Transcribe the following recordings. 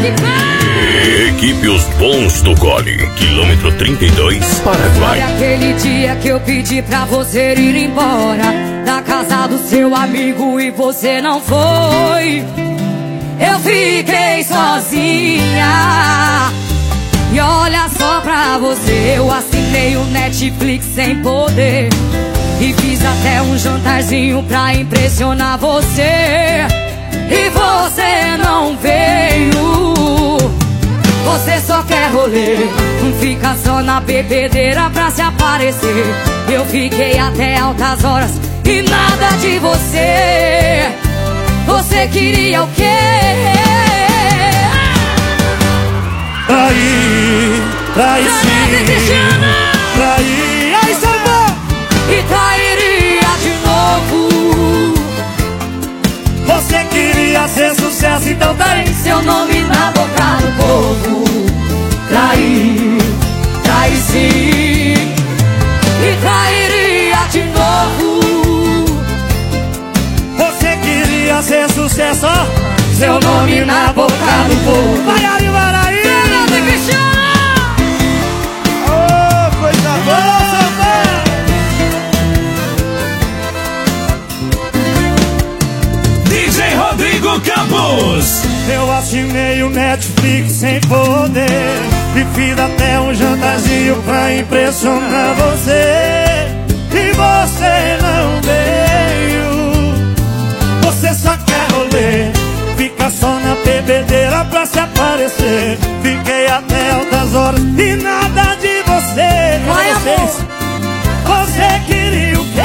Equipe Os Bons do Gole, quilômetro 32, Paraguai. Sabe aquele dia que eu pedi pra você ir embora da casa do seu amigo e você não foi? Eu fiquei sozinha. E olha só pra você, eu assinei o Netflix sem poder e fiz até um jantarzinho pra impressionar você. E você não veio. Você só quer rolê, fica só na bebedeira pra se aparecer. Eu fiquei até altas horas e nada de você. Você queria o quê? Trair sim, trair, aí samba! E trairia de novo. Você queria ser sucesso, então Tem seu nome na boca do povo. Trair, trair sim. E trairia de novo. Você queria ser sucesso, ó. Seu nome na boca do povo. Vai aí, vai aí! Oh, coisa boa, samba! DJ Rodrigo Campos. Eu assinei o Netflix sem poder e fiz até um jantarzinho pra impressionar você. E você não veio. Você só quer rolê, fica só na bebedeira pra se aparecer. Fiquei até altas horas e nada de você. Vai, amor. Você queria o quê?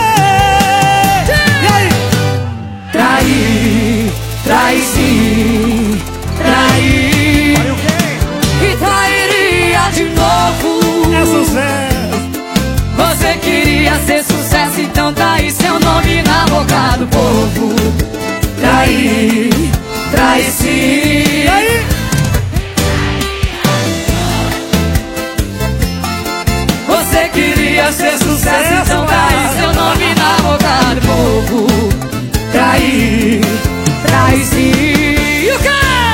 E aí? Trair, trair sim. Trair. Aí o quê? E trairia de novo. É sucesso. Você queria ser sucesso, então trair seu nome na boca do povo. Trair, trair sim. E aí? Você queria ser sucesso, então trair seu nome na boca do povo. Trair, trair sim. E o quê?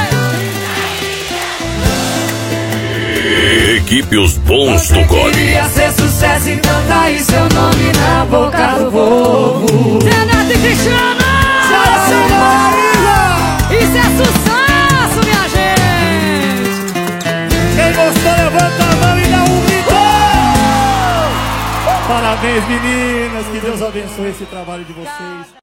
Equipe Os Bons do Você Gole. queria ser sucesso, então trair seu nome na boca do povo. Renato e Cristiano! Isso é sucesso, minha gente! Quem gostou, levanta a mão e dá um grito! Parabéns, meninas! Que Deus abençoe esse trabalho de vocês.